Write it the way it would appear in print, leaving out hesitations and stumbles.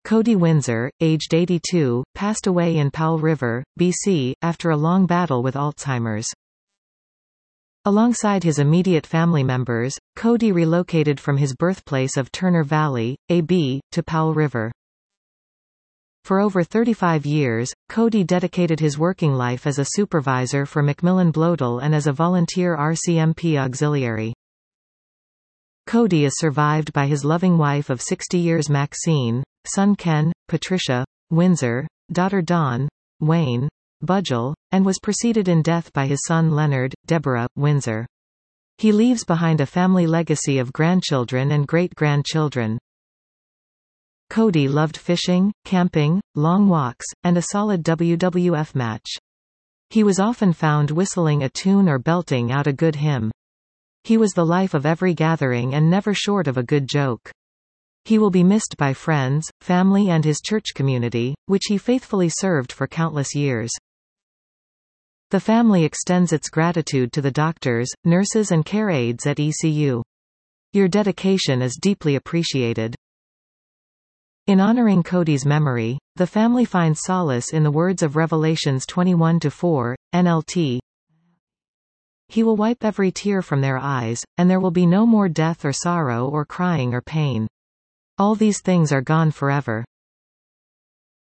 Cody Windsor, aged 82, passed away in Powell River, BC, after a long battle with Alzheimer's. Alongside his immediate family members, Cody relocated from his birthplace of Turner Valley, AB, to Powell River. For over 35 years, Cody dedicated his working life as a supervisor for Macmillan Bloedel and as a volunteer RCMP auxiliary. Cody is survived by his loving wife of 60 years Maxine, son Ken, Patricia, Windsor, daughter Dawn, Wayne, Budgell, and was preceded in death by his son Leonard, Deborah, Windsor. He leaves behind a family legacy of grandchildren and great-grandchildren. Cody loved fishing, camping, long walks, and a solid WWF match. He was often found whistling a tune or belting out a good hymn. He was the life of every gathering and never short of a good joke. He will be missed by friends, family and his church community, which he faithfully served for countless years. The family extends its gratitude to the doctors, nurses and care aides at ECU. Your dedication is deeply appreciated. In honoring Cody's memory, the family finds solace in the words of Revelations 21:4, NLT. He will wipe every tear from their eyes, and there will be no more death or sorrow or crying or pain. All these things are gone forever.